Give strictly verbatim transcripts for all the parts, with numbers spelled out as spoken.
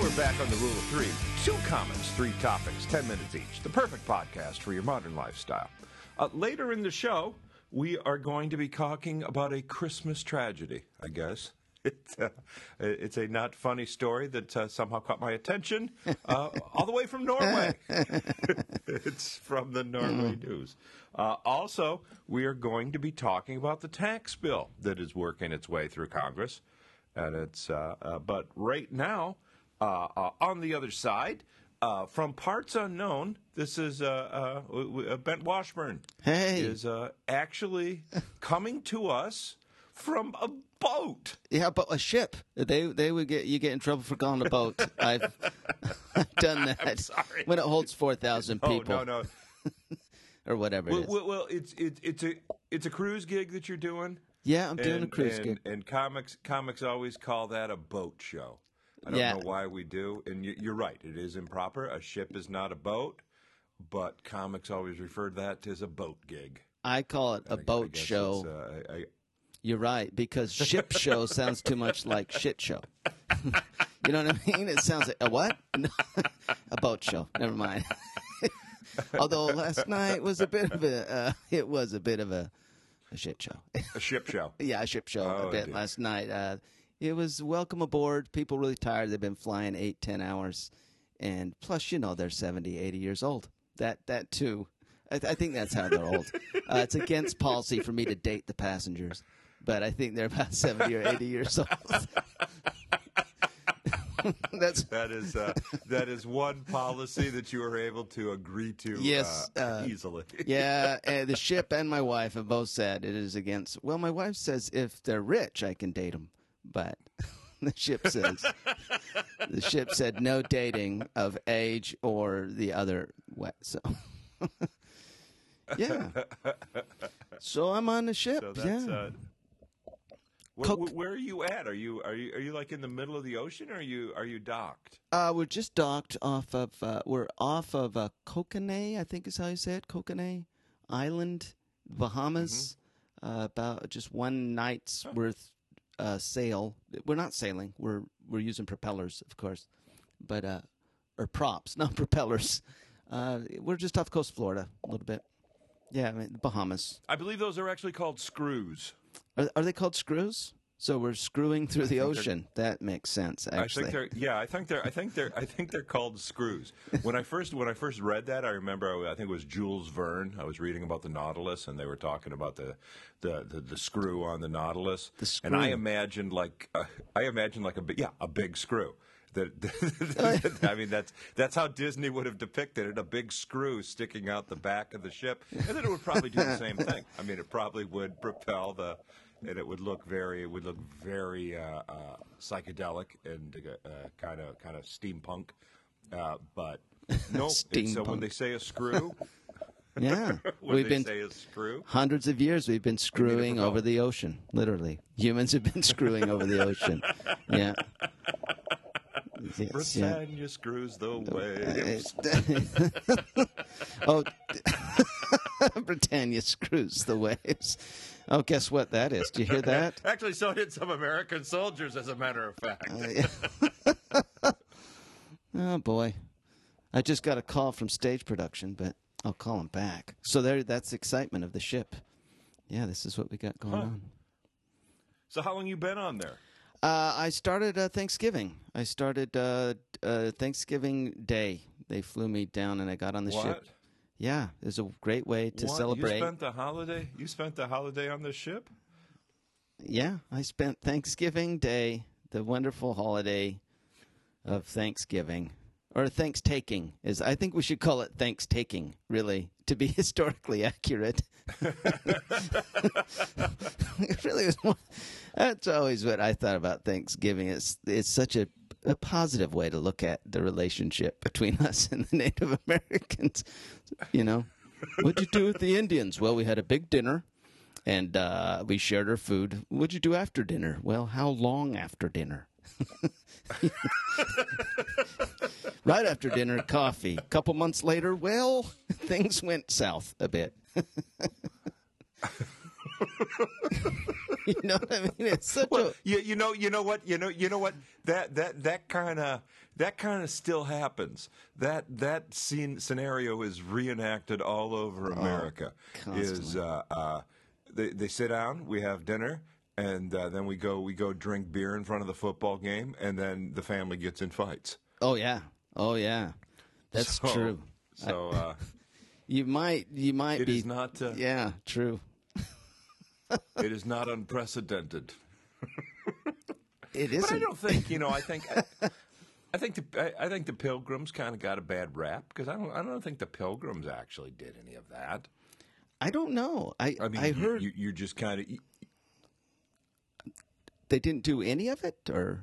we're back on the Rule of Three. Two comments, three topics, ten minutes each. The perfect podcast for your modern lifestyle. Uh, later in the show, we are going to be talking about a Christmas tragedy, I guess. It's, uh, it's a not funny story that uh, somehow caught my attention uh, all the way from Norway. It's from the Norway News. Uh, also, we are going to be talking about the tax bill that is working its way through Congress. And it's, uh, uh, but right now, uh, uh, on the other side, uh, from parts unknown, this is uh, uh, Bent Washburn. Hey. Is uh, actually coming to us from a boat. Yeah, but a ship. They they would get you get in trouble for calling a boat. I've, I've done that. I'm sorry. When it holds four thousand people. Oh no no. Or whatever Well, it is. well, well, it's it's it's a it's a cruise gig that you're doing. Yeah, I'm doing and, a cruise and, gig. And comics comics always call that a boat show. I don't Yeah. know why we do. And you, you're right. It is improper. A ship is not a boat, but comics always refer to that as a boat gig. I call it a I- I boat guess show. it's, uh, I, I, You're right, because ship show sounds too much like shit show. You know what I mean? It sounds like a what? A boat show. Never mind. Although last night was a bit of a, uh, it was a bit of a, a shit show. a ship show. Yeah, a ship show Oh, a bit dear. last night. Uh, it was welcome aboard. People really tired. They've been flying eight, ten hours. And plus, you know, they're seventy, eighty years old. That that too. I, th- I think that's how they're old. Uh, it's against policy for me to date the passengers. But I think they're about seventy or eighty years old. That's That is uh, that is one policy that you were able to agree to Yes, uh, uh, easily. yeah. And the ship and my wife have both said it is against. Well, my wife says if they're rich, I can date them, but the ship says the ship said no dating of age or the other way. So yeah. So I'm on the ship. So that's, yeah. uh, where, Coke- where are you at? Are you are you are you like in the middle of the ocean, or are you are you docked? Uh, we're just docked off of. Uh, we're off of uh, Kokanee, I think is how you say it. Kokanee Island, Bahamas. Uh, about just one night's worth uh, sail. We're not sailing. We're we're using propellers, of course, but uh, or props, not propellers. Uh, we're just off the coast of Florida a little bit. Yeah, I mean, the Bahamas. I believe those are actually called screws. Are, are they called screws? So we're screwing through the think they're- ocean. That makes sense. Actually, I think they're yeah. I think they're I think they're I think they're called screws. When I first when I first read that, I remember I think it was Jules Verne. I was reading about the Nautilus, and they were talking about the the, the, the screw on the Nautilus. The And I screw. imagined like uh, I imagined like a big yeah a big screw. That, I mean that's that's how Disney would have depicted it, a big screw sticking out the back of the ship, and then it would probably do the same thing. I mean, it probably would propel the, and it would look very, it would look very uh, uh, psychedelic and kind of kind of steampunk. Uh, but no, it's, so when Steampunk. they say a screw, yeah, when we've they been say a screw, hundreds of years. We've been screwing propeller. over the ocean. Literally, humans have been screwing over the ocean. Yeah. Yes, yeah. Britannia screws the waves. Oh, Britannia screws the waves. Oh, guess what that is? Do you hear that? Actually, so did some American soldiers, as a matter of fact. Oh boy, I just got a call from stage production, but I'll call them back. So there, that's the excitement of the ship. Yeah, this is what we got going Huh. on. So how long you been on there? Uh, I started uh, Thanksgiving. I started uh, uh, Thanksgiving Day. They flew me down, and I got on the What? ship. Yeah, it was a great way to What? celebrate. You spent the holiday. You spent the holiday on the ship. Yeah, I spent Thanksgiving Day, the wonderful holiday of Thanksgiving, or thanks taking. Is I think we should call it thanks taking, really, to be historically accurate. It really was. One, that's always what I thought about Thanksgiving. It's it's such a, a positive way to look at the relationship between us and the Native Americans. You know, what'd you do with the Indians? Well, we had a big dinner. And uh, we shared our food. What'd you do after dinner? Well, how long after dinner? Right after dinner, coffee. A couple months later, well, things went south a bit. You know what I mean? It's such Well, a you, you know, you know what, you know, you know what. That that that kind of that kind of still happens. That that scene scenario is reenacted all over America. Is constantly. uh, uh, they they sit down, we have dinner, and uh, then we go we go drink beer in front of the football game, and then the family gets in fights. oh yeah, oh yeah, that's So- true. So uh, You might you might it be is not uh, yeah, true. it is not unprecedented. It But I isn't. don't think you know. I think I, I think the I, I think the Pilgrims kind of got a bad rap because I don't I don't think the Pilgrims actually did any of that. I don't know. I I mean, I you, heard you, you just kind of they didn't do any of it, or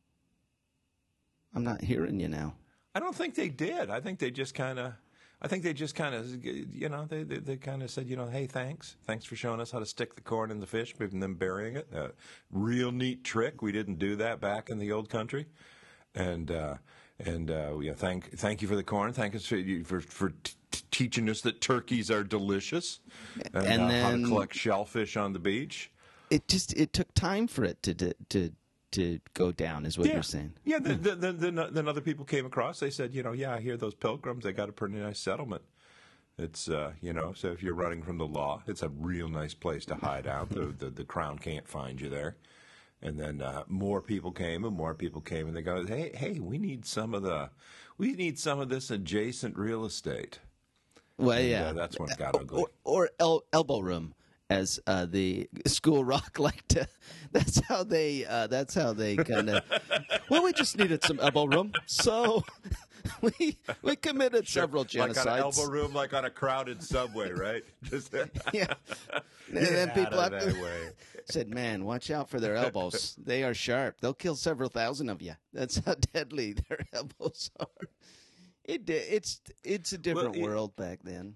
I'm not hearing you now. I don't think they did. I think they just kind of. I think they just kind of, you know, they they, they kind of said, you know, hey, thanks, thanks for showing us how to stick the corn in the fish, and then burying it. Uh, real neat trick. We didn't do that back in the old country, and uh, and uh, yeah, thank thank you for the corn. Thank us for for, for t- t- teaching us that turkeys are delicious, and, And uh, how to then- collect shellfish on the beach. It just it took time for it to to to, to go down, is what Yeah. you're saying. Yeah, then, then, then, then, then other people came across. They said, you know, yeah, I hear those pilgrims. They got a pretty nice settlement. It's, uh, you know, so if you're running from the law, it's a real nice place to hide out. The, the, the crown can't find you there. And then uh, more people came, and more people came, and they go, hey, hey, we need some of the, we need some of this adjacent real estate. Well, And, yeah, uh, that's when it got ugly. or, or el- elbow room, as uh, the school rock like to. That's how they. Uh, that's how they kind of. Well, we just needed some elbow room, so we we committed several genocides. Like on an elbow room, like on a crowded subway, right? Just Yeah, and Get then out people of have that to- way. said, "Man, watch out for their elbows. They are sharp. They'll kill several thousand of you. That's how deadly their elbows are." It di- it's it's a different Well, it- world back then.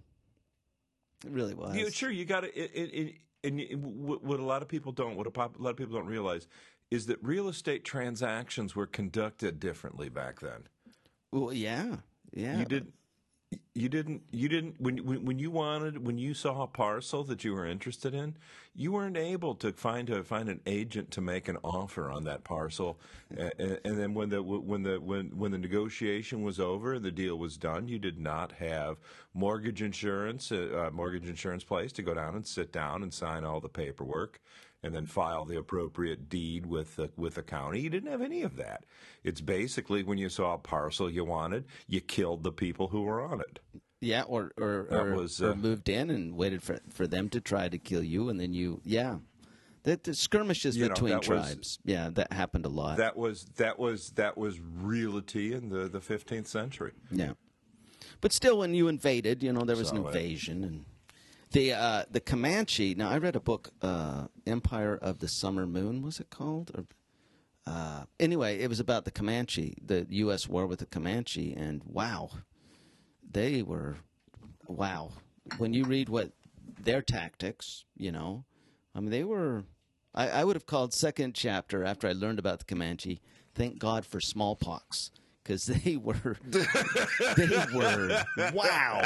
It really was. Yeah, sure. You got to, it, it, it, and it- what what a lot of people don't, what a, pop, a lot of people don't realize, is that real estate transactions were conducted differently back then. Well, yeah, yeah. You didn't, you didn't, you didn't. When when when you wanted, when you saw a parcel that you were interested in, you weren't able to find a find an agent to make an offer on that parcel, and, and then when the when the when when the negotiation was over and the deal was done, you did not have mortgage insurance, uh, uh, mortgage insurance place to go down and sit down and sign all the paperwork, and then file the appropriate deed with the, with the county. You didn't have any of that. It's basically when you saw a parcel you wanted, you killed the people who were on it. Yeah, or or, That or, was, or uh, moved in and waited for for them to try to kill you, and then you, yeah, the, the skirmishes You know, between that was- tribes, yeah, that happened a lot. That was that was that was realty in the, the fifteenth century. Yeah, but still, when you invaded, you know, there was an So, uh, invasion, and the uh, the Comanche. Now, I read a book, uh, Empire of the Summer Moon. Was it called? Or uh, anyway, it was about the Comanche, the U S war with the Comanche, and wow, they were wow. When you read what their tactics, you know, I mean, they were. I, I would have called second chapter after I learned about the Comanche. Thank God for smallpox, because they were, they were wow.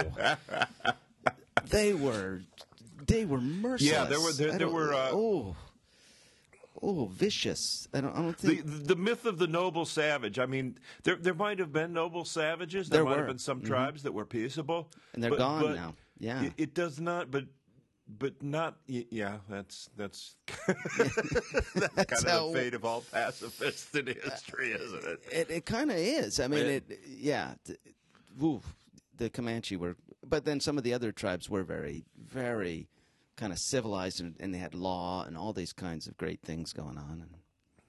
They were, they were merciless. Yeah, there were- there- I there don't- were, uh, oh, oh, vicious. I don't. I don't The, think. the myth of the noble savage. I mean, there there might have been noble savages. There, There might were. have been some tribes that were peaceable, And they're but- gone but now. Yeah. it, it does not. But but not. y- Yeah, that's that's that's kind of how- the fate of all pacifists in history, isn't it? It, it kind of is. I mean, Yeah. it. Yeah. th- Woo, the Comanche were, but then some of the other tribes were very, very kind of civilized, and, and they had law and all these kinds of great things going on. And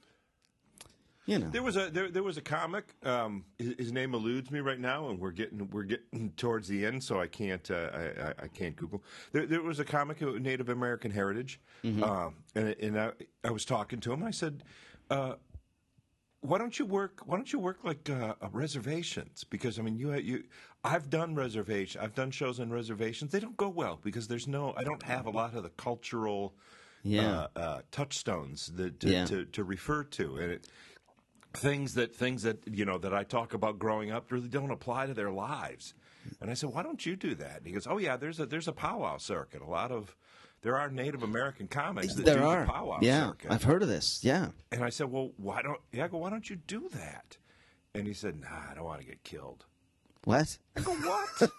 you know, There was a there, there was a comic. Um, his, his name eludes me right now, and we're getting we're getting towards the end, so I can't uh, I, I, I can't Google. There, there was a comic of Native American heritage, um, and and I, I was talking to him. I said, uh, "Why don't you work? Why don't you work like uh, uh, reservations? Because I mean, you you I've done reservation. I've done shows on reservations. They don't go well because there's no. I don't have a lot of the cultural." Yeah. uh, uh, touchstones that to, Yeah. to, to refer to, and it, things that things that you know that I talk about growing up really don't apply to their lives. And I said, why don't you do that? And he goes, oh, yeah, there's a there's a powwow circuit. A lot of, there are Native American comics that there do are. the powwow yeah, circuit. I've heard of this. Yeah. And I said, well, why don't, yeah, I go, why don't you do that? And he said, nah, I don't want to get killed. What? I go, what?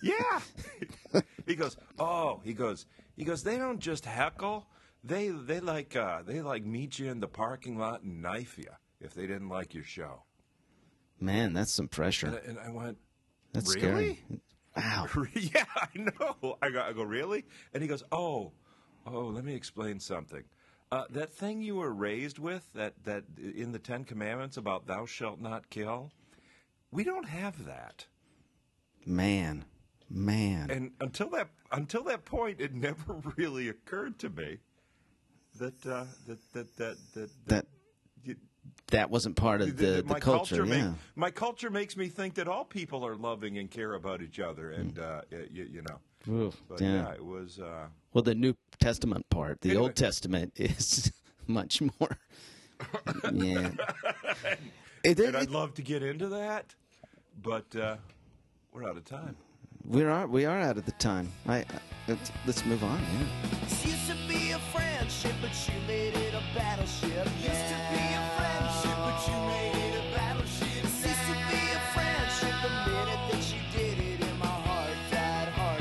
Yeah. He goes, oh, he goes, he goes, they don't just heckle. They they like uh, they like meet you in the parking lot and knife you if they didn't like your show. Man, that's some pressure. And, I- and I went, That's really? scary. Wow. Yeah, I know. I go, I go, really? And he goes, oh, oh, let me explain something. Uh, that thing you were raised with, that, that in the Ten Commandments about thou shalt not kill, we don't have that. Man. Man. And until that until that point, it never really occurred to me that uh, that, that that that that you, that wasn't part of the, that the my culture. make- yeah. my culture makes me think that all people are loving and care about each other, and uh, you, you know. Oof, But yeah. yeah, it was. Uh, Well, the New Testament part, the Anyway. Old Testament is much more. Yeah. It- and I'd it- love to get into that, but uh, we're out of time. we are we are out of the time. I, I let's, let's move on. Yeah. This used to be a friendship, but you made it a battleship. Used to be a friendship, but you made it a battleship. This used to be a friendship. The minute that you did it, and my heart died, heart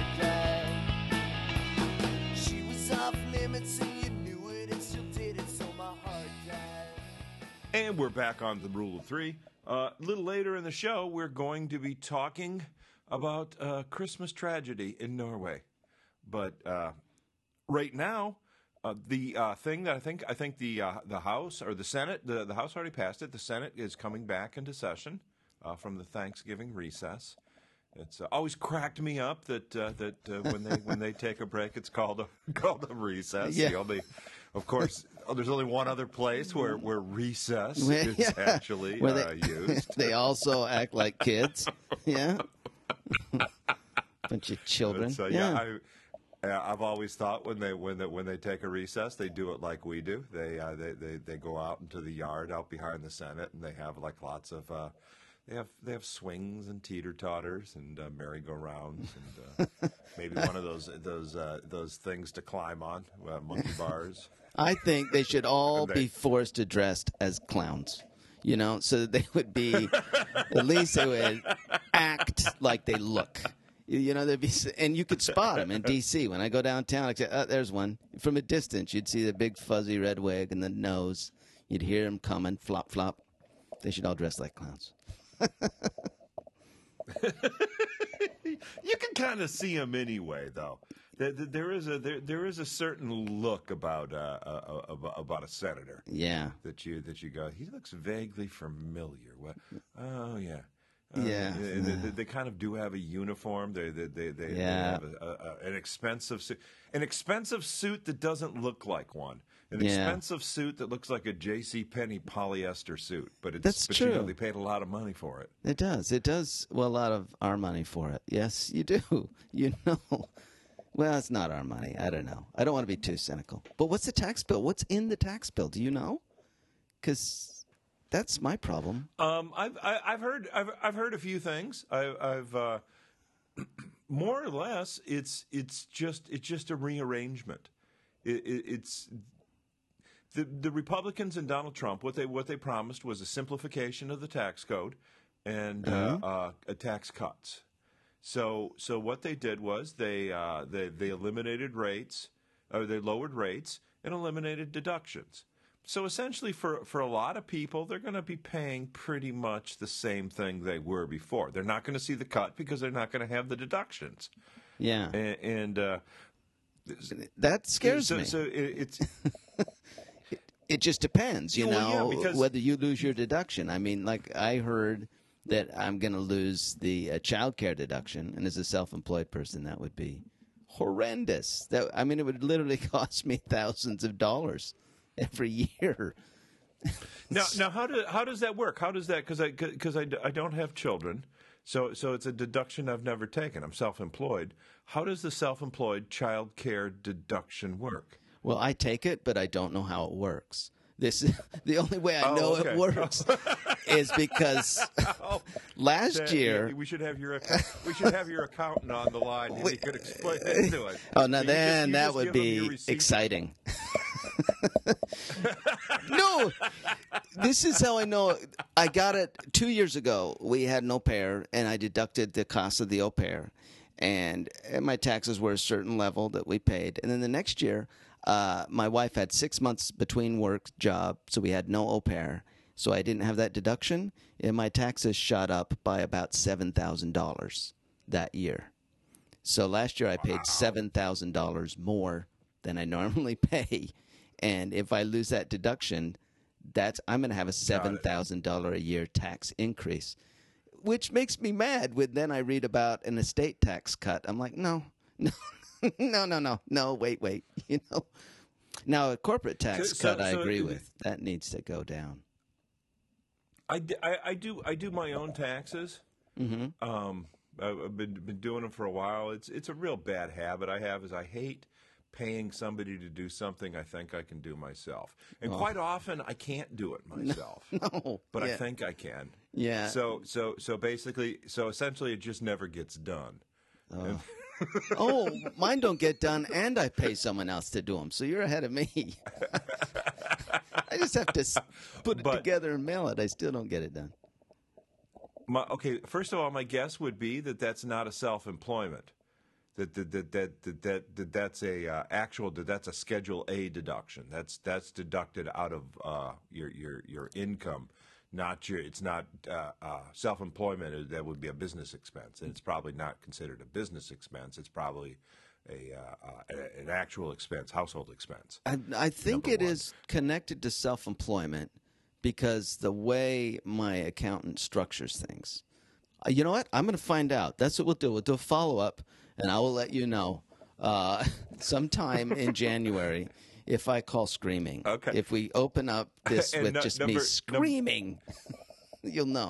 died. She was off limits, and you knew it, and still did it, so my heart died. And we're back on the rule of three. Uh, a little later in the show, we're going to be talking about uh, Christmas tragedy in Norway. But uh, right now, uh, the uh, thing that I think I think the uh, the House or the Senate, the, the House already passed it. The Senate is coming back into session uh, from the Thanksgiving recess. It's uh, always cracked me up that uh, that uh, when they when they take a break, it's called a called a recess. Yeah. The only, of course, oh, there's only one other place where where recess Where- is yeah. actually Where uh, they, used. they also act like kids. Yeah. Bunch of children. So yeah, I, uh, I've always thought when they when they, when they take a recess, they do it like we do. They uh, they, they they go out into the yard out behind the Senate, and they have like lots of. Uh, They have they have swings and teeter totters and uh, merry-go-rounds and uh, maybe one of those those uh, those things to climb on, uh, monkey bars. I think they should all And they- be forced to dress as clowns, you know, so that they would be, at least they would act like they look. You you know, they'd be, and you could spot them in D C When I go downtown, I'd say, oh, there's one. From a distance, you'd see the big fuzzy red wig and the nose. You'd hear them coming, flop, flop. They should all dress like clowns. You can kind of see them anyway, though. There, there is a there, there is a certain look about uh, uh, about, about a senator Yeah. that you that you go. He looks vaguely familiar. What? Oh yeah. Uh, Yeah. They, they, they kind of do have a uniform. They they they, they, they Yeah. have a, a, a, an expensive suit, an expensive suit that doesn't look like one. An Yeah. expensive suit that looks like a J C Penney polyester suit, but it's That's but you know true. they paid a lot of money for it. It does. It does. Well, a lot of our money for it. Yes, you do. You know. Well, it's not our money. I don't know. I don't want to be too cynical. But what's the tax bill? What's in the tax bill? Do you know? Because that's my problem. Um, I've I, I've heard I've I've heard a few things. I, I've uh, more or less it's it's just it's just a rearrangement. It, it, it's the the Republicans and Donald Trump. What they what they promised was a simplification of the tax code and uh, uh, a tax cuts. So so what they did was they uh, they they eliminated rates, or they lowered rates and eliminated deductions. So essentially, for, for a lot of people, they're going to be paying pretty much the same thing they were before. They're not going to see the cut because they're not going to have the deductions. Yeah. And, and uh, That scares so, me. so it, it's It just depends, you Yeah, well, know, yeah, because- whether you lose your deduction. I mean, like I heard that I'm going to lose the uh, child care deduction, and as a self-employed person, that would be horrendous. That I mean, it would literally cost me thousands of dollars every year. now now how do how does that work? How does that because I because I, I don't have children, so so it's a deduction I've never taken. I'm self-employed. How does the self-employed child care deduction work? Well, I take it, but I don't know how it works. This the only way I Oh, know okay. it works is because Oh, last that- year. we should have your account- we should have your accountant on the line, and he could explain it to us. Oh, now So you just- then you that just would give him your be receipt. exciting. No, this is how I know. I got it two years ago. We had an au pair, and I deducted the cost of the au pair, and and my taxes were a certain level that we paid. And then the next year, uh, my wife had six months between work job, so we had no au pair. So I didn't have that deduction, and my taxes shot up by about seven thousand dollars that year. So last year I paid seven thousand dollars more than I normally pay, and if I lose that deduction, that's I'm going to have a seven thousand dollars a year tax increase, which makes me mad. When then I read about an estate tax cut, I'm like, no, no, no, no, no, no, wait, wait, you know. Now a corporate tax So- so- cut, I so agree it- with. That needs to go down. I, d- I- I do I do my own taxes. Mm-hmm. Um, I've I've been been doing them for a while. It's it's a real bad habit I have. Is I hate paying somebody to do something I think I can do myself, and quite often I can't do it myself. No, But I yeah. think I can. Yeah. So so so basically, so essentially, it just never gets done. And- Oh, mine don't get done, and I pay someone else to do them. So you're ahead of me. I just have to s- put it But- together and mail it. I still don't get it done. My, okay, first of all, my guess would be that that's not a self-employment. That that that that that, that, that that's a uh, actual that that's a Schedule A deduction. That's that's deducted out of uh, your your your income, not your. It's not uh, uh, self-employment. That would be a business expense, and it's probably not considered a business expense. It's probably a, uh, uh, an actual expense, household expense. I, I think Number it one. is connected to self-employment because the way my accountant structures things. Uh, you know what? I'm going to find out. That's what we'll do. We'll do a follow-up, and I will let you know uh, sometime in January if I call screaming. Okay. If we open up this And with no- just number- me num- screaming, you'll know.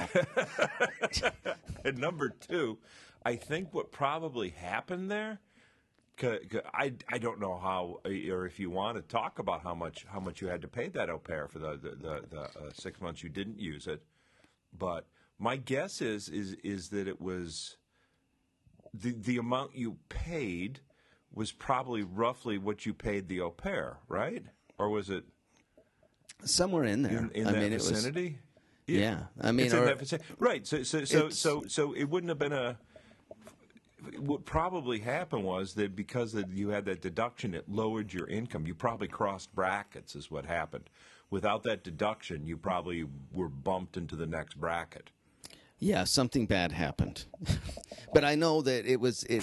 And number two, I think what probably happened there, 'cause- 'cause I, I don't know how, or if you want to talk about how much how much you had to pay that au pair for the the, the, the uh, six months you didn't use it, but my guess is is is that it was the the amount you paid was probably roughly what you paid the au pair, right? Or was it Somewhere in there. in, in I that mean, it was. vicinity? Yeah, I mean, It's in or- that vicinity. Right. So, so, so, It's- so, so it wouldn't have been a. What probably happened was that because that you had that deduction, it lowered your income. You probably crossed brackets, is what happened. Without that deduction, you probably were bumped into the next bracket. Yeah, something bad happened, but I know that it was it.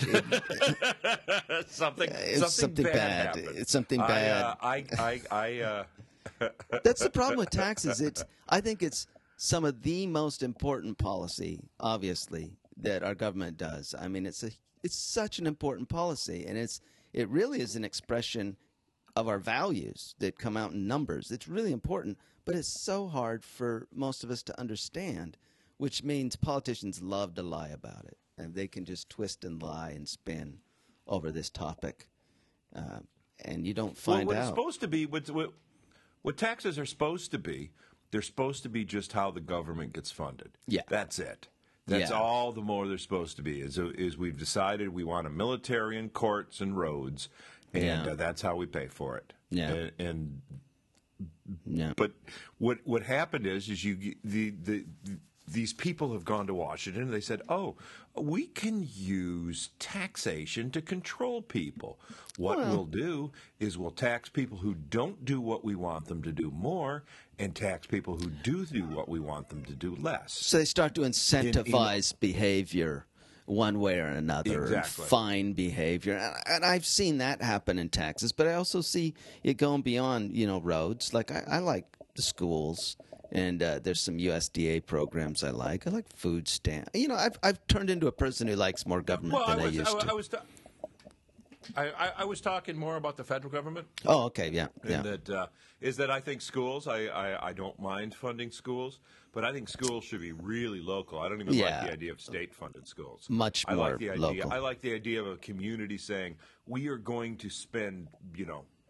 it something, It's something bad. happened. It's something I, bad. uh, I, I, I. Uh, That's the problem with taxes. It's I think it's some of the most important policy, obviously, that our government does. I mean, it's a it's such an important policy, and it's it really is an expression of our values that come out in numbers. It's really important, but it's so hard for most of us to understand, which means politicians love to lie about it, and they can just twist and lie and spin over this topic, uh, and you don't well, find what it's out. supposed to be, what, what, what taxes are supposed to be, they're supposed to be just how the government gets funded. Yeah. That's it. That's Yeah. all the more they're supposed to be, is, is we've decided we want a military and courts and roads, and Yeah. uh, that's how we pay for it. Yeah. And, and Yeah. But what what happened is is you the the these people have gone to Washington and they said, "Oh, we can use taxation to control people. What Well- we'll do is we'll tax people who don't do what we want them to do more, and tax people who do do what we want them to do less." So they start to incentivize behavior one way or another, Exactly. and fine behavior, and, and I've seen that happen in taxes. But I also see it going beyond, you know, roads. Like I, I like the schools, and uh, there's some U S D A programs I like. I like food stamp. You know, I've I've turned into a person who likes more government Well, I than I, was used I, to. I was ta- I, I, I was talking more about the federal government. oh, okay, yeah, yeah. And that uh, is that I think schools. I, I, I don't mind funding schools, but I think schools should be really local. I don't even Yeah. like the idea of state-funded schools. Much I more like the idea. local. I like the idea of a community saying we are going to spend, you know,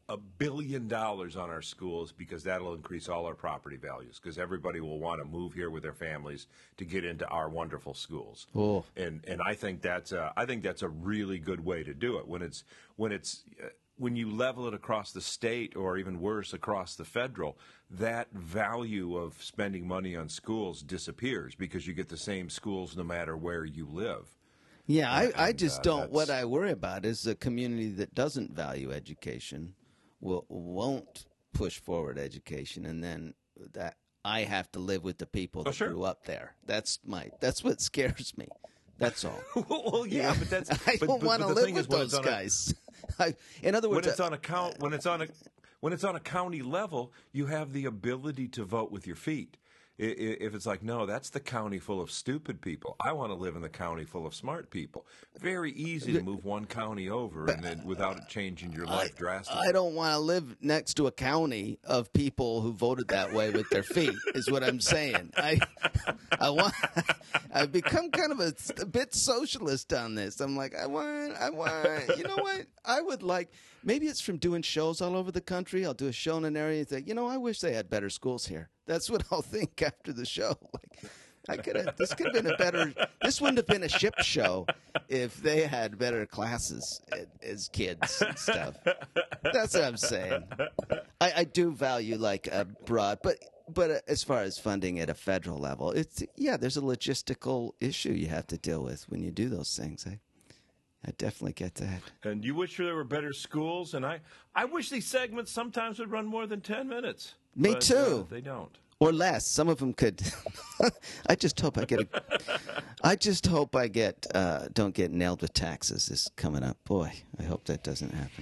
a billion dollars on our schools because that'll increase all our property values because everybody will want to move here with their families to get into our wonderful schools. Oh. And and I think that's a, I think that's a really good way to do it when it's when it's uh, when you level it across the state or even worse across the federal, that value of spending money on schools disappears because you get the same schools no matter where you live. Yeah, I, I And, just uh, don't. What that's- I worry about is a community that doesn't value education will won't push forward education, and then that I have to live with the people that Oh, sure. grew up there. That's my. That's what scares me. That's all. well, yeah, but that's I but, don't but- want to but the live thing with is when it's those on a- guys. I, in other when words, it's uh, on a count when it's on a when it's on a county level, you have the ability to vote with your feet. I- i- If it's like, no, that's the county full of stupid people. I want to live in the county full of smart people. Very easy to move one county over and then without it changing your life drastically. I don't want to live next to a county of people who voted that way with their feet. Is what I'm saying. I, I want. I've become kind of a, a bit socialist on this. I'm like, I want, I want. You know what? I would like. Maybe it's from doing shows all over the country. I'll do a show in an area and think, you know, I wish they had better schools here. That's what I'll think after the show. Like, I could have. This could have been a better. This wouldn't have been a ship show if they had better classes as kids and stuff. That's what I'm saying. I, I do value like a broad, but but as far as funding at a federal level, it's yeah. There's a logistical issue you have to deal with when you do those things. I I definitely get that. And you wish there were better schools, and I, I wish these segments sometimes would run more than ten minutes. Me but, too. Uh, they don't. Or less. Some of them could. I just hope I get. A, I just hope I get. Uh, don't get nailed with taxes. This coming up. Boy, I hope that doesn't happen.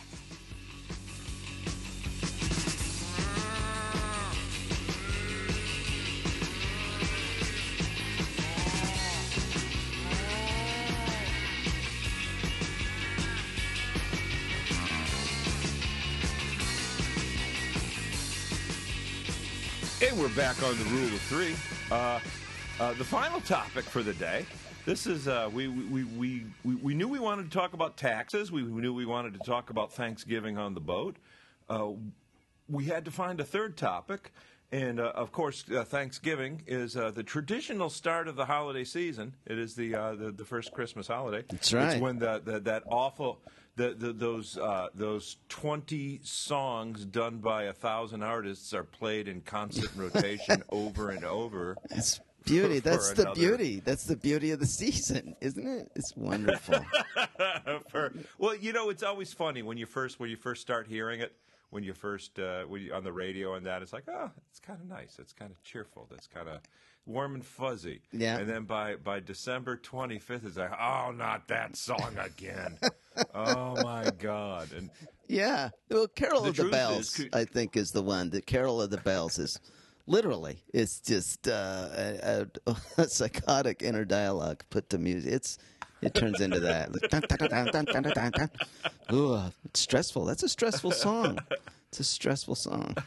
And we're back on the rule of three. Uh, uh, the final topic for the day. This is uh, we, we, we, we, we knew we wanted to talk about taxes. We knew we wanted to talk about Thanksgiving on the boat. Uh, we had to find a third topic. And, uh, of course, uh, Thanksgiving is uh, the traditional start of the holiday season. It is the uh, the, the first Christmas holiday. That's right. It's when the, the, that awful... The, the, those uh, those twenty songs done by a thousand artists are played in constant rotation over and over. It's beauty. For That's the another- beauty. That's the beauty of the season, isn't it? It's wonderful. For, well, you know, it's always funny when you first when you first start hearing it, when you first uh, when you, on the radio and that, it's like, oh, it's kind of nice. It's kind of cheerful. It's kind of warm and fuzzy. Yeah. And then by, by December twenty-fifth, it's like, oh, not that song again. Oh my God! And Yeah. Well, Carol The of the truth Bells, is, could- I think, is the one. The Carol of the Bells is literally, it's just uh, a, a, a psychotic inner dialogue put to music. It's it turns into that. Dun, dun, dun, dun, dun, dun, dun, dun. Ooh, it's stressful. That's a stressful song. It's a stressful song.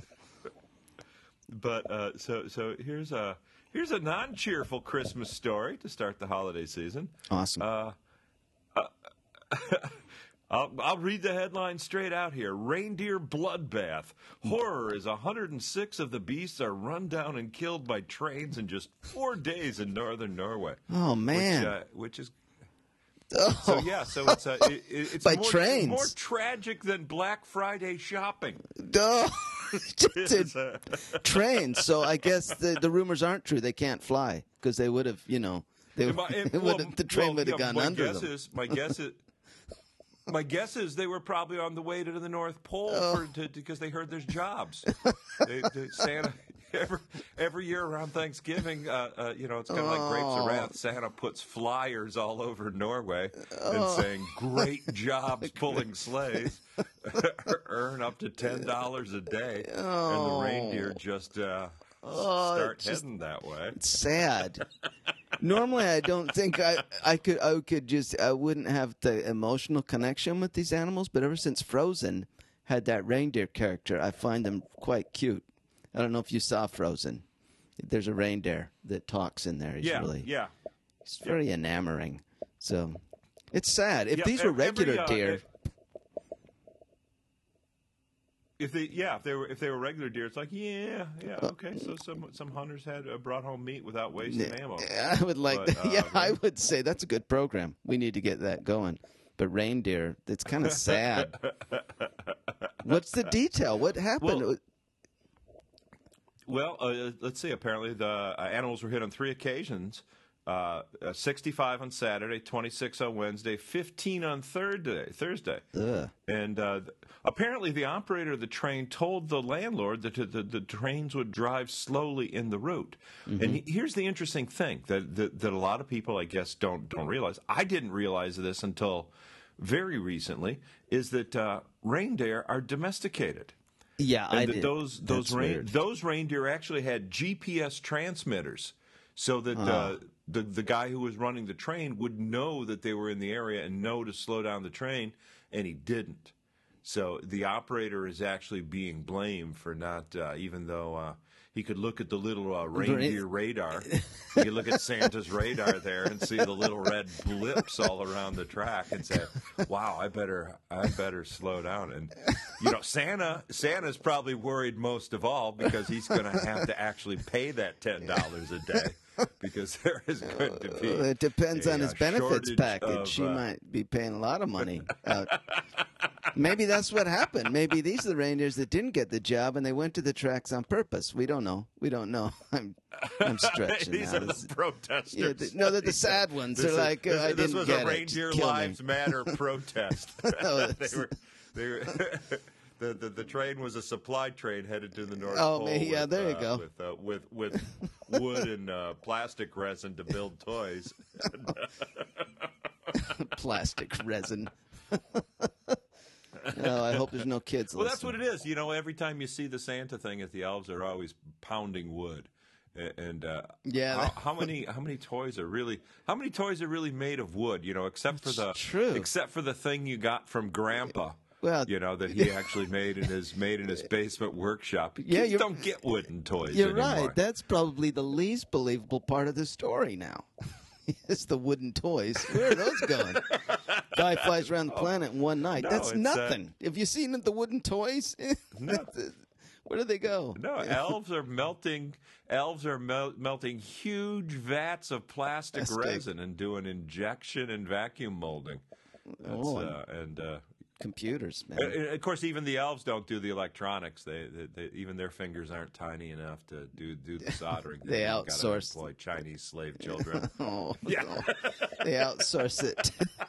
But uh, so so here's a here's a non-cheerful Christmas story to start the holiday season. Awesome. Uh, I'll, I'll read the headline straight out here. Reindeer bloodbath. Horror is one hundred six of the beasts are run down and killed by trains in just four days in northern Norway. Oh, man. Which, uh, which is Oh. so yeah. So it's uh, it, it's By more, trains. more tragic than Black Friday shopping. Duh. It's, uh, Trains. So I guess the, the rumors aren't true. They can't fly because they would have, you know, they, My- it well, would've- the train well, would have yeah, gone my under guess them. Is, my guess is, my guess is they were probably on the way to the North Pole Oh. for, to, because they heard there's jobs. they, they, Santa every every year around Thanksgiving, uh, uh, you know, it's kind of like Grapes of Oh. Wrath. Santa puts flyers all over Norway and Oh. saying, "Great jobs pulling sleighs, earn up to ten dollars a day," and the reindeer just uh, Oh, start it just- heading that way. Sad. Normally, I don't think I, I could I could just I wouldn't have the emotional connection with these animals. But ever since Frozen had that reindeer character, I find them quite cute. I don't know if you saw Frozen. There's a reindeer that talks in there. He's Yeah, really yeah. he's very enamoring. So it's sad. If Yeah, these were every, regular uh, deer, If they, yeah, if they were, if they were regular deer, it's like, yeah, yeah, okay. So some some hunters had uh, brought home meat without wasting ammo. I would like, But, that. uh, yeah, I would say that's a good program. We need to get that going. But reindeer, it's kind of sad. What's the detail? What happened? Well, Well, uh, let's see. Apparently, the uh, animals were hit on three occasions. Uh, uh, sixty-five on Saturday, twenty-six on Wednesday, fifteen on Thursday. Thursday, Ugh. and uh, th- apparently, the operator of the train told the landlord that the, the, the trains would drive slowly in the route. Mm-hmm. And he- here's the interesting thing that, that that a lot of people, I guess, don't don't realize. I didn't realize this until very recently. Is that uh, reindeer are domesticated? Yeah, And I that did. those those That's rein, weird. those reindeer actually had G P S transmitters, so that uh, the the guy who was running the train would know that they were in the area and know to slow down the train, and he didn't. So the operator is actually being blamed for not, uh, even though uh, he could look at the little uh, reindeer radar. He could look at Santa's radar there and see the little red blips all around the track and say, "Wow, I better, I better slow down." And you know, Santa, Santa's probably worried most of all because he's going to have to actually pay that ten dollars a day because there is going to be. Well, it depends a, on his uh, benefits shortage package. of, She uh, might be paying a lot of money out. Maybe that's what happened. Maybe these are the reindeers that didn't get the job and they went to the tracks on purpose. We don't know. We don't know. I'm, I'm stretching These now. are the This- protesters. yeah, the- no, they're the sad ones. This They're is- like, uh, this, I this didn't was get a it. Reindeer Kill me. Lives Matter protest. Oh, they were, they were, the, the the train was a supply train headed to the North Oh, Pole. man, yeah, with, there you uh, go. With uh, with with wood and uh, plastic resin to build toys. Plastic resin. Oh, I hope there's no kids Well, that's what listening. it is. You know, every time you see the Santa thing, at the elves are always pounding wood. A- And uh, Yeah, how, that- how many how many toys are really how many toys are really made of wood? You know, except for the true. except for the thing you got from Grandpa. Well, you know that he actually made in his made in his basement workshop. Yeah, Kids you're- don't get wooden toys You're anymore. right. That's probably the least believable part of the story now. It's the wooden toys. Where are those going? Guy flies around the planet in one night. No, That's it's, uh, nothing. Have you seen the wooden toys? No. Where do they go? No, elves are melting. Elves are mel- melting huge vats of plastic Plastic. resin and doing injection and vacuum molding. That's, Oh, uh, and uh, Computers, man. Uh, uh, of course, even the elves don't do the electronics. They, they, they even their fingers aren't tiny enough to do do the soldering. They They've gotta outsource. employ Chinese slave children. Oh, Yeah. no. They outsource it.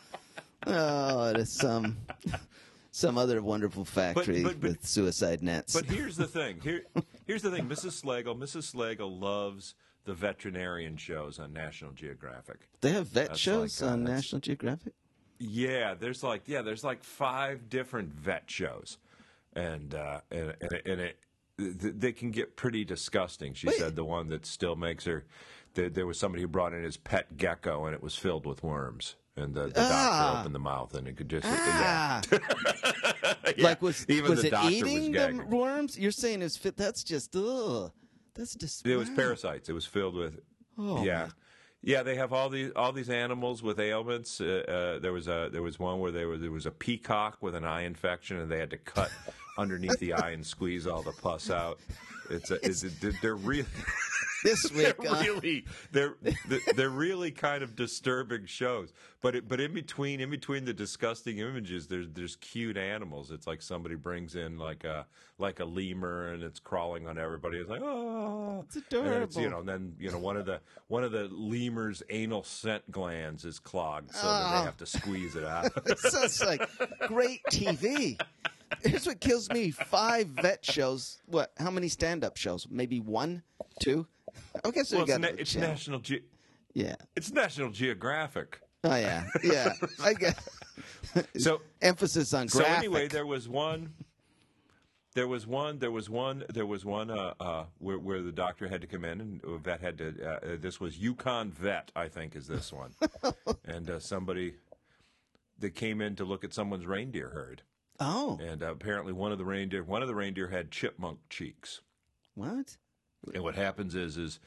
Oh, to some some other wonderful factory but- but- with suicide nets. But here's the thing. Here, here's the thing. Missus Slagle, Missus Slagle loves the veterinarian shows on National Geographic. they have vet That's shows like, uh, on that's- National Geographic. Yeah, there's like yeah, there's like five different vet shows, and uh, and and, and it, th- they can get pretty disgusting. She Wait. said the one that still makes her. There, there was somebody who brought in his pet gecko, and it was filled with worms. And the, the Ah. doctor opened the mouth, and it could just Ah, yeah. Yeah, like was even was the it doctor eating was the gagging. worms? You're saying it's fit? That's just ugh. That's just. It was wow. parasites. It was filled with. Oh, yeah, man. yeah. They have all these all these animals with ailments. Uh, uh, there was a there was one where there was there was a peacock with an eye infection, and they had to cut underneath the eye and squeeze all the pus out. It's a, it's a, they're really. This They're week, uh, really they're they're really kind of disturbing shows, but it, but in between in between the disgusting images, there's there's cute animals. It's like somebody brings in like a like a lemur and it's crawling on everybody. It's like oh, It's And then adorable. you know, and then you know one of the one of the lemur's anal scent glands is clogged, so that Oh. they have to squeeze it out. It sounds like great T V. Here's what kills me: five vet shows. What? How many stand-up shows? Maybe one, two. Okay, so well, you it's, got na- another it's channel. National Ge- Yeah. it's National Geographic. Oh yeah. Yeah. I get. So Emphasis on So graphic. anyway, there was one. There was one. There was one. There was one uh, uh, where, where the doctor had to come in, and a vet had to. Uh, uh, this was Yukon Vet, I think, is this one, and uh, somebody that came in to look at someone's reindeer herd, Oh, and uh, apparently one of the reindeer, one of the reindeer had chipmunk cheeks, what? and what happens is, is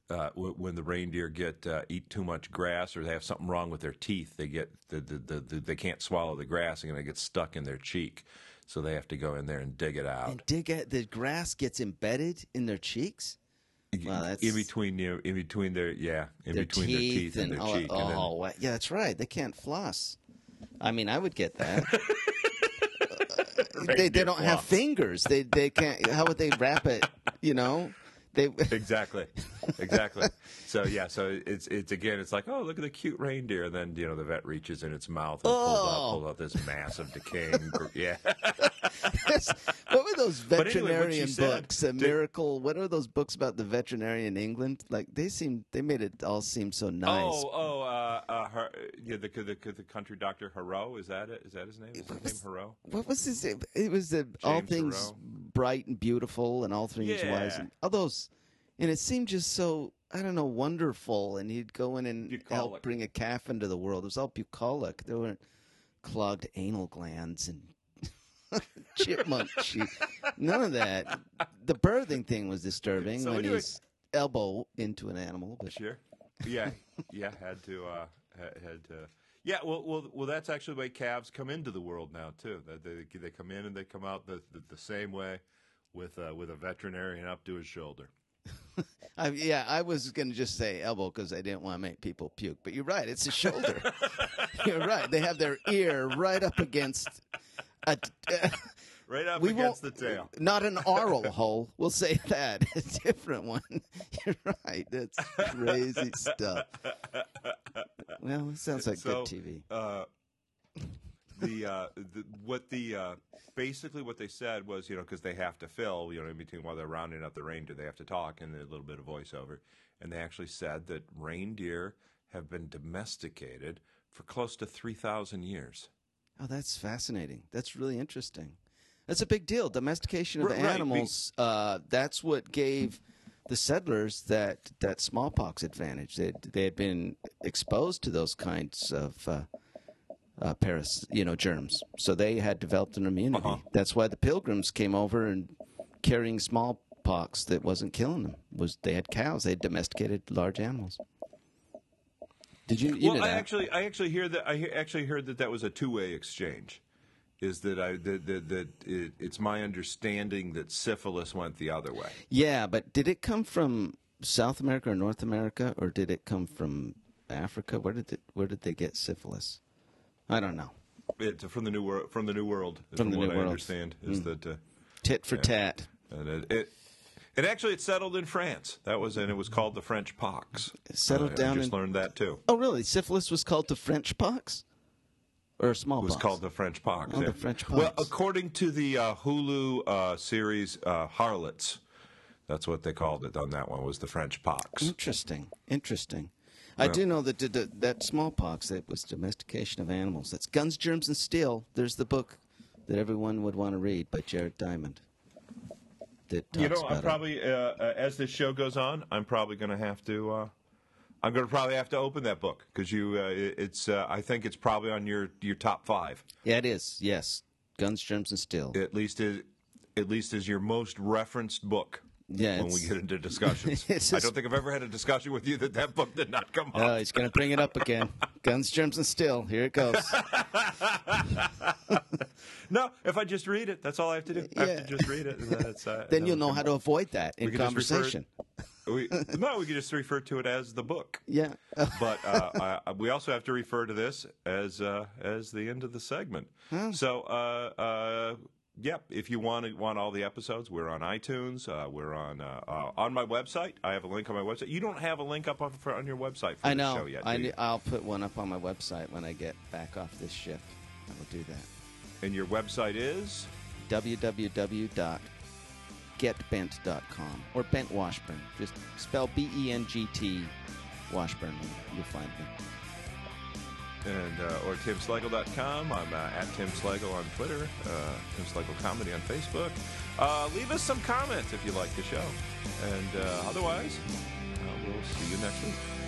uh, w- when the reindeer get uh, eat too much grass or they have something wrong with their teeth, they get the, the, the, the they can't swallow the grass and it gets stuck in their cheek, so they have to go in there and dig it out. And dig at the grass gets embedded in their cheeks. Wow, that's in between you, know, in between their yeah, in their between teeth their teeth and, and their oh, cheek. And then, oh, wa- yeah, that's right. They can't floss. I mean, I would get that. they they Reindeer don't have floss. fingers. They they can't. How would they wrap it? You know, they. Exactly, exactly. So yeah, so it's it's again, it's like, oh, look at the cute reindeer, and then you know the vet reaches in its mouth and pulls out Oh. pulls out this massive decaying, gr- yeah. What were those But anyway, what she veterinarian said- books? A did- miracle. What are those books about the veterinarian in England? Like they seem, they made it all seem so nice. Oh, oh, uh, uh, her, yeah, the, the the country doctor Hero, is that it? Is that his name? Is his name Hero? What was his name? It was the all James things Thoreau. bright and beautiful, and all things wise, Yeah. and all those. And it seemed just so, I don't know, wonderful. And he'd go in and Bucolic. help bring a calf into the world. It was all bucolic. There weren't clogged anal glands and chipmunk cheek. None of that. The birthing thing was disturbing So when anyway- he's elbow into an animal. But Sure. Yeah, yeah, had to, uh, had, had to. Yeah, well, well, well. That's actually the way calves come into the world now too. That they they come in and they come out the the, the same way, with uh, with a veterinarian up to his shoulder. I, yeah, I was going to just say elbow because I didn't want to make people puke. But you're right. It's a shoulder. You're right. They have their ear right up against a. Uh, Right up we against won't- the tail. Not an aural hole. We'll say that. A different one. You're right. That's crazy stuff. Well, it sounds like So, good T V. Uh, the, uh, the what the uh, basically what they said was, you know, because they have to fill, you know, in between while they're rounding up the reindeer, they have to talk and a little bit of voiceover, and they actually said that reindeer have been domesticated for close to three thousand years. Oh, that's fascinating. That's really interesting. That's a big deal. Domestication of Right, right. animals. Uh, that's what gave the settlers that, that smallpox advantage. They they had been exposed to those kinds of uh, uh, paras, you know, germs, so they had developed an immunity. Uh-huh. That's why the Pilgrims came over and carrying smallpox that wasn't killing them. Was they had cows? They had domesticated large animals. Did you? you well, knew I that. actually, I actually hear that. I he- actually heard that that was a two-way exchange. Is that I that that, that it, it's my understanding that syphilis went the other way. Yeah, but did it come from South America or North America, or did it come from Africa? Where did it, where did they get syphilis? I don't know. It's from the new world. From the new world. Is From the what New I World. understand is that. Uh, Tit for tat. and it, it and actually it settled in France. That was and it was called the French pox. It settled Uh, down I just in- learned that too. Oh, really? Syphilis was called the French pox, or It smallpox? was called the French pox. Oh, yeah. the French Well, pox. according to the uh, Hulu uh, series uh, Harlots, that's what they called it on that one. Was the French pox. Interesting. Interesting. I do know that the, the, that smallpox that was domestication of animals. That's Guns, Germs, and Steel. There's the book that everyone would want to read by Jared Diamond. That talks You know, about I'm it. probably uh, uh, as this show goes on, I'm probably going to have to. Uh, I'm going to probably have to open that book because you. Uh, it- it's. Uh, I think it's probably on your your top five. Yeah, it is. Yes, Guns, Germs, and Steel. At least is. At least is your most referenced book. Yeah, When we it's- get into discussions, It's I just- don't think I've ever had a discussion with you that that book did not come Oh, up. he's going to bring it up again. Guns, Germs, and Steel. Here it goes. No, if I just read it, that's all I have to do. I have Yeah. to just read it. And then it's, uh, Then it'll you'll know come how to avoid that in We can just refer- conversation. We, no, we can just refer to it as the book. Yeah. But uh, uh, we also have to refer to this as uh, as the end of the segment. So, uh, uh, yep. If you want to, want all the episodes, we're on iTunes. Uh, we're on uh, uh, on my website. I have a link on my website. You don't have a link up on, for, on your website for I the know. show yet. I do you? ne- I'll put one up on my website when I get back off this shift. I will do that. And your website is w w w dot get bent dot com or Bent Washburn. Just spell B E N G T Washburn and you'll find me. and uh, or tim slagle dot com. I'm uh, at Tim Slagle on Twitter. Uh, Tim Slagle Comedy on Facebook. Uh, leave us some comments if you like the show. And uh, otherwise, uh, we'll see you next week.